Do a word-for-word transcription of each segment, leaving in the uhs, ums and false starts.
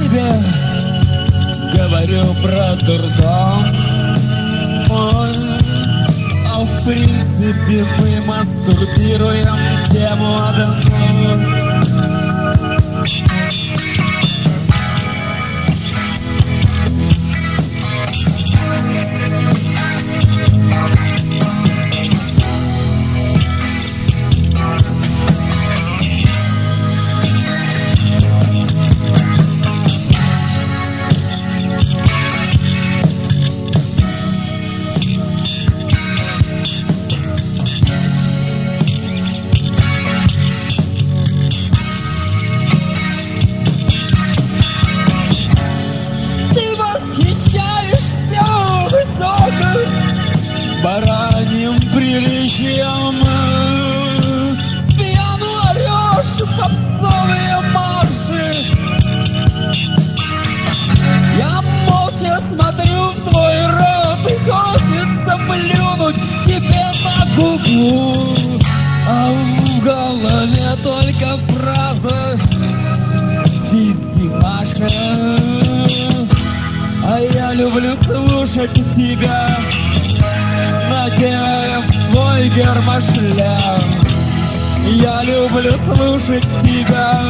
тебе говорю про дурдом мой, а в принципе мы мастурбируем тему одну. Бараньим приличием пьяну орешь попсовые марши. Я молча смотрю в твой рот, и хочется плюнуть тебе на губу, а в голове только фраза «Пизди, Маша». А я люблю слушать тебя, надев твой гермошлем. Я люблю слушать тебя.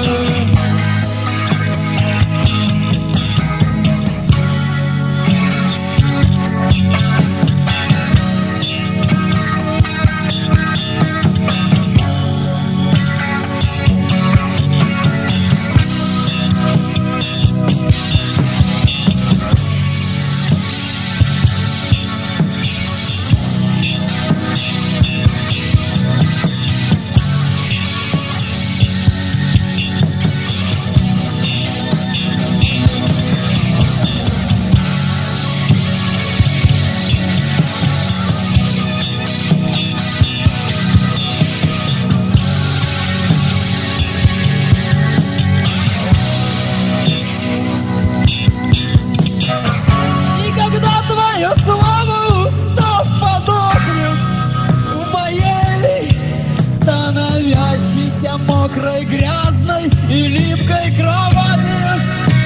Славу, то подохнет в моей становящейся мокрой, грязной и липкой кровати.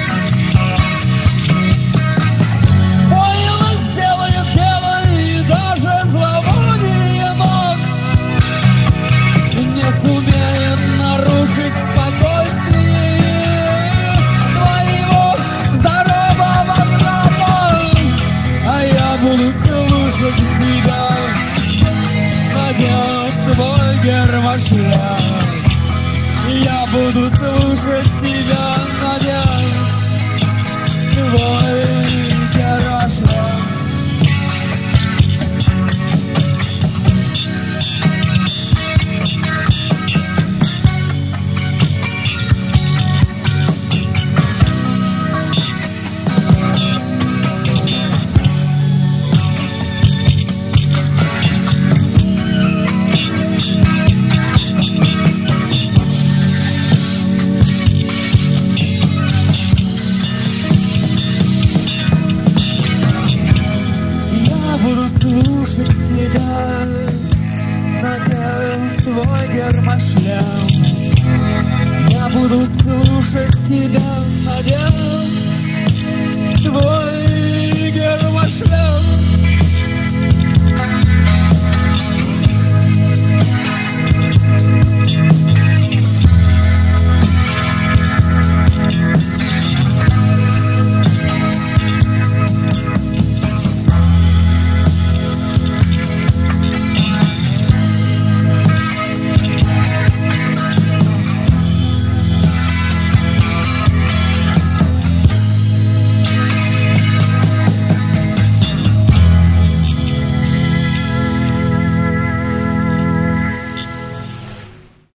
Больно сделает дело и даже зловоние ног не сумеет нарушить спокойствие твоего здорового сна. А я буду слушать тебя, надев твой гермошлем. Я буду слушать тебя, надев твой гермошлем. Слушать тебя, надев твой гермошлем. Я буду слушать тебя, надев твой гермошлем.